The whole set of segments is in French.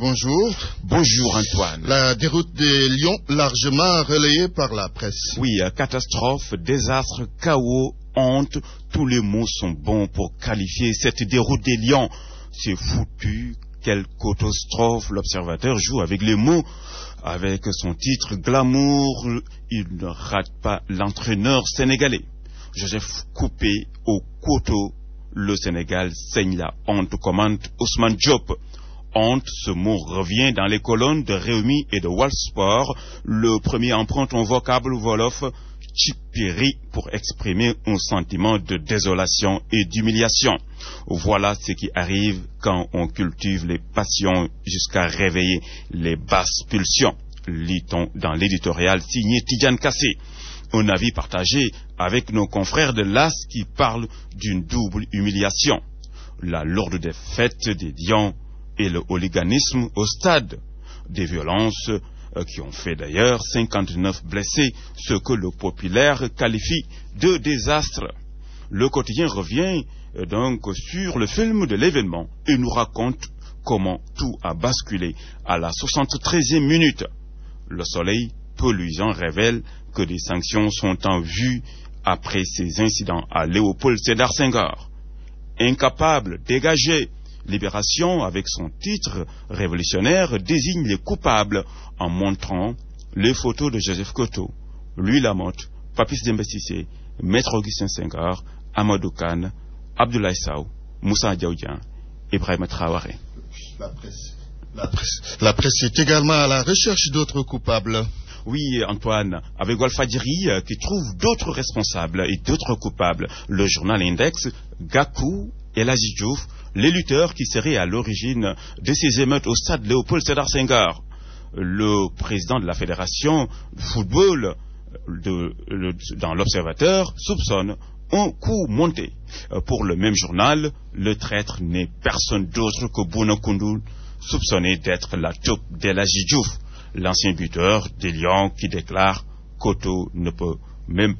bonjour. Bonjour Antoine. La déroute des Lions, largement relayée par la presse. Oui, catastrophe, désastre, chaos, honte, tous les mots sont bons pour qualifier cette déroute des Lions. C'est foutu, quelle catastrophe. L'Observateur joue avec les mots. Avec son titre Glamour, il ne rate pas l'entraîneur sénégalais. Joseph Coupé au couteau. Le Sénégal saigne la honte, commente Ousmane Diop. Honte, ce mot revient dans les colonnes de Réumi et de Walsport. Le premier emprunte un vocable wolof, chipiri, pour exprimer un sentiment de désolation et d'humiliation. Voilà ce qui arrive quand on cultive les passions jusqu'à réveiller les basses pulsions. Lit-on dans l'éditorial signé Tidiane Kassé. Un avis partagé avec nos confrères de l'AS qui parlent d'une double humiliation. La lourde défaite des Lions et le hooliganisme au stade. Des violences qui ont fait d'ailleurs 59 blessés, ce que le populaire qualifie de désastre. Le quotidien revient donc sur le film de l'événement et nous raconte comment tout a basculé à la 73e minute. Le soleil peu luisant révèle que des sanctions sont en vue après ces incidents à Léopold Sédar Senghor. Incapable, dégagé, Libération, avec son titre révolutionnaire, désigne les coupables en montrant les photos de Joseph Koto, Louis Lamotte, Papis Demba Cissé, Maître Augustin Senghor, Amadou Kane, Abdoulaye Sow, Moussa Diaoudian, Ibrahima Traoré. La presse est également à la recherche d'autres coupables. Oui, Antoine, avec Walfadjri qui trouve d'autres responsables et d'autres coupables. Le journal Index, Gakou et Ladji Diouf, les lutteurs qui seraient à l'origine de ces émeutes au stade Léopold Sédar Senghor. Le président de la fédération de football dans l'Observateur soupçonne un coup monté. Pour le même journal, le traître n'est personne d'autre que Bouna Koundoul, soupçonné d'être la taupe de Ladji Diouf, l'ancien buteur des Lions qui déclare Koto ne peut même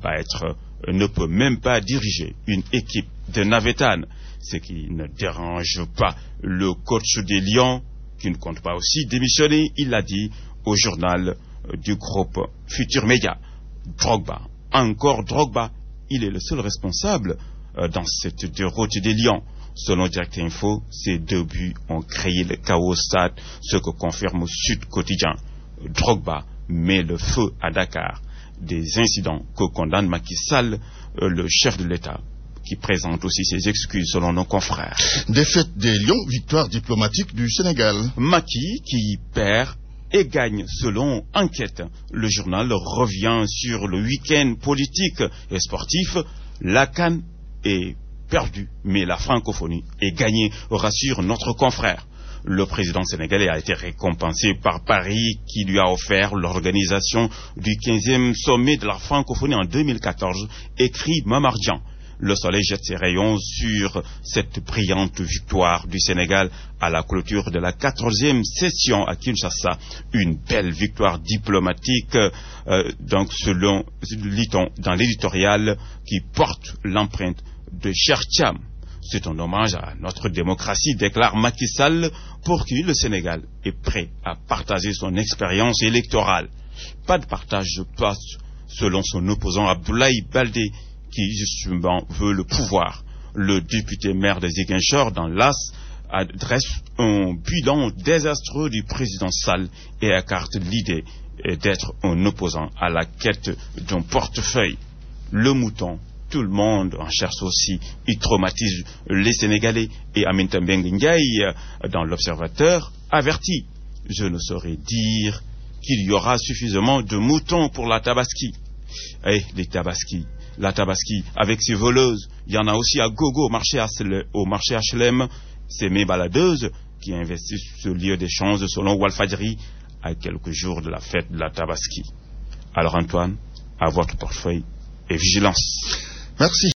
pas diriger une équipe de Navétane, ce qui ne dérange pas le coach des Lions, qui ne compte pas aussi démissionner, il l'a dit au journal du groupe Futur Média. Drogba, encore Drogba, il est le seul responsable dans cette déroute des Lions. Selon Direct Info, ces 2 buts ont créé le chaos au stade, ce que confirme Sud Quotidien. Drogba met le feu à Dakar. Des incidents que condamne Macky Sall, le chef de l'État, qui présente aussi ses excuses selon nos confrères. Défaite des Lions, victoire diplomatique du Sénégal. Macky qui perd et gagne selon enquête. Le journal revient sur le week-end politique et sportif. La CAN est perdue, mais la francophonie est gagnée, rassure notre confrère. Le président sénégalais a été récompensé par Paris qui lui a offert l'organisation du 15e sommet de la francophonie en 2014, écrit Mamardian. Le soleil jette ses rayons sur cette brillante victoire du Sénégal à la clôture de la 14e session à Kinshasa. Une belle victoire diplomatique, donc selon, lit-on dans l'éditorial, qui porte l'empreinte de Chertiam. C'est un hommage à notre démocratie, déclare Macky Sall, pour qui le Sénégal est prêt à partager son expérience électorale. Pas de partage de place selon son opposant Abdoulaye Baldé, qui justement veut le pouvoir. Le député maire de Ziguinchor dans l'AS adresse un bilan désastreux du président Sall et écarte l'idée d'être un opposant à la quête d'un portefeuille. Le mouton, tout le monde en cherche aussi, il traumatise les Sénégalais. Et Aminata Mbengue Ndiaye, dans l'Observateur, avertit: je ne saurais dire qu'il y aura suffisamment de moutons pour la Tabaski. Eh, les Tabaski. La Tabaski, avec ses voleuses, il y en a aussi à gogo au marché HLM, ces mes baladeuses qui investissent ce lieu d'échange selon Walfadjri à quelques jours de la fête de la Tabaski. Alors Antoine, à votre portefeuille et vigilance. Merci.